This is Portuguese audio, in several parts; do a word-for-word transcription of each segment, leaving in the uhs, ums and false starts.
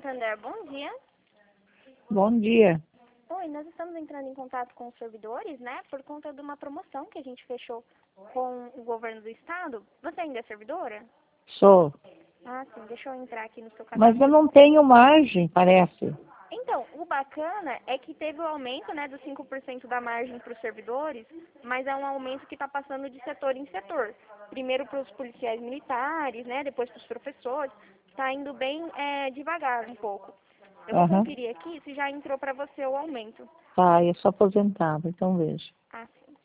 Santander, bom dia. Bom dia. Oi, nós estamos entrando em contato com os servidores, né, por conta de uma promoção que a gente fechou com o governo do estado. Você ainda é servidora? Sou. Ah, sim, deixa eu entrar aqui no seu cadastro. Mas eu não tenho margem, parece. Então, o bacana é que teve o aumento, né, dos cinco por cento da margem para os servidores, mas é um aumento que está passando de setor em setor. Primeiro para os policiais militares, né, depois para os professores. Está indo bem é, devagar um pouco. Eu vou Aham. conferir aqui se já entrou para você o aumento. Tá, eu sou aposentada, então veja. Ah, sim.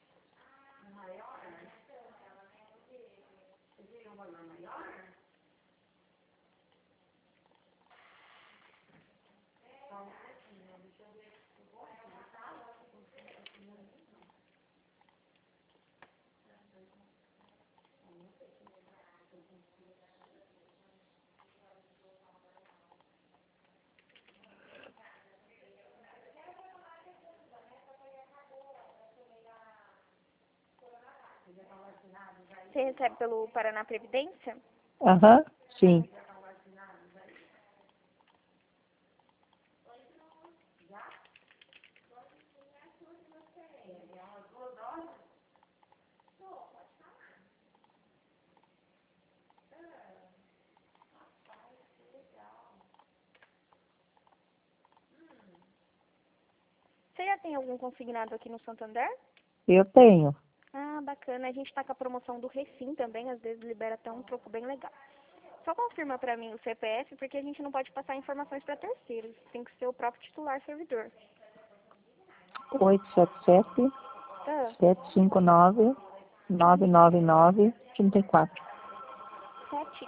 Você recebe pelo Paraná Previdência? Aham, sim. Você já tem algum consignado aqui no Santander? Eu tenho. Ah, bacana. A gente está com a promoção do Recim também, às vezes libera até um troco bem legal. Só confirma para mim o C P F, porque a gente não pode passar informações para terceiros. Tem que ser o próprio titular servidor. oito sete sete, Ah, sete cinco nove, nove nove nove, trinta e quatro. sete.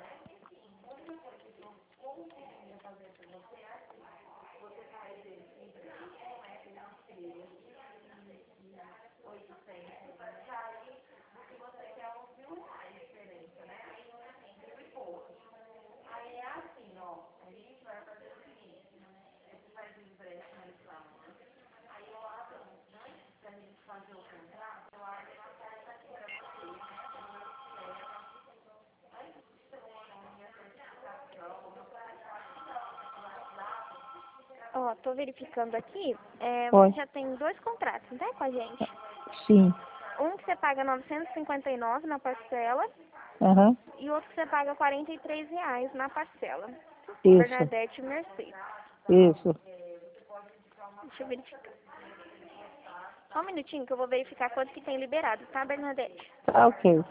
Ó, tô verificando aqui. É, você Oi. já tem dois contratos, né, com a gente? Sim. Um que você paga novecentos e cinquenta e nove na parcela Aham. e outro que você paga quarenta e três reais na parcela. Isso. Bernadette e Mercedes. Isso. Deixa eu verificar. Só um minutinho que eu vou verificar quanto que tem liberado, tá, Bernadette? Tá ok.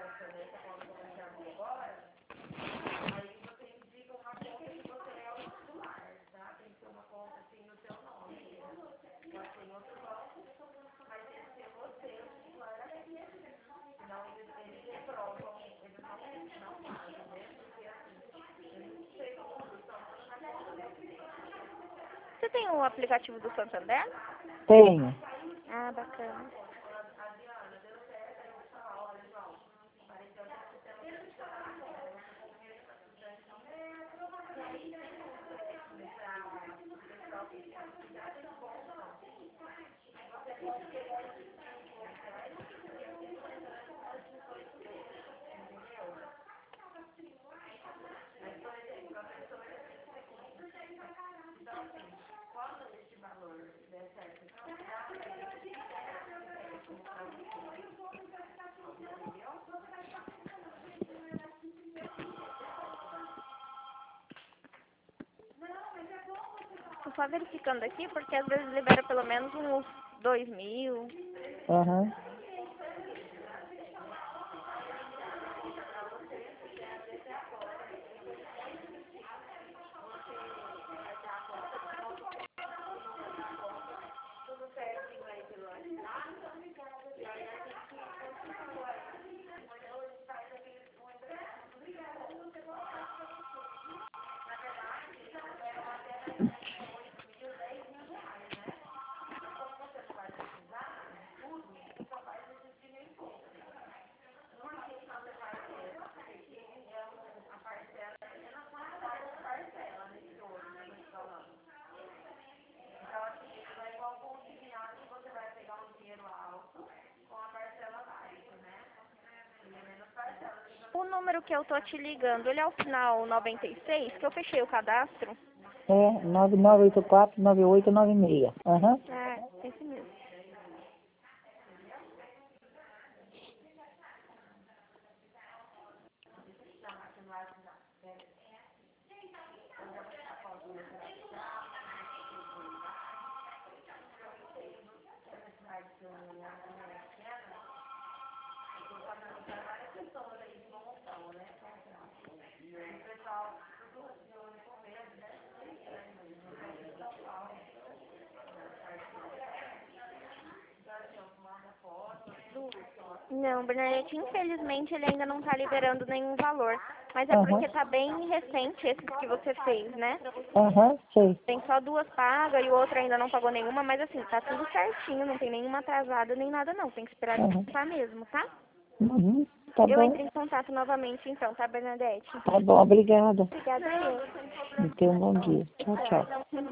Você tem o aplicativo do Santander? Tenho. Ah, bacana. Tô só verificando aqui, porque às vezes libera pelo menos uns dois mil. Aham. O número que eu tô te ligando, ele é o final noventa e seis, que eu fechei o cadastro. É, nove nove oito quatro, nove oito nove seis. Aham. Ah, esse mesmo. Não, Bernadette, infelizmente ele ainda não tá liberando nenhum valor. Mas é Aham. porque tá bem recente esses que você fez, né? Aham, sei. Tem só duas pagas e o outro ainda não pagou nenhuma, mas assim, tá tudo certinho, não tem nenhuma atrasada nem nada não. Tem que esperar Aham. descansar mesmo, tá? Uhum. Tá Eu bom. entro em contato novamente então, tá, Bernadette? Tá bom, obrigada. Obrigada, eu. Tenha um bom dia. Tchau, tchau.